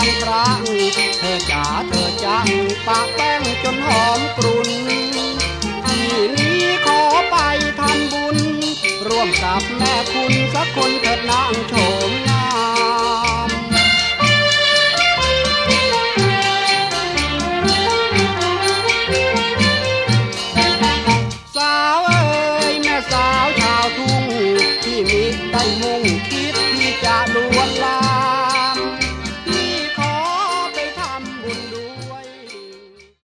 พระเธอจ๋าเธอจังปะแป้งจนหอมกรุ่นที่นี้ขอไปทำบุญร่วมกับแม่คุณสักคนเถิดนางชม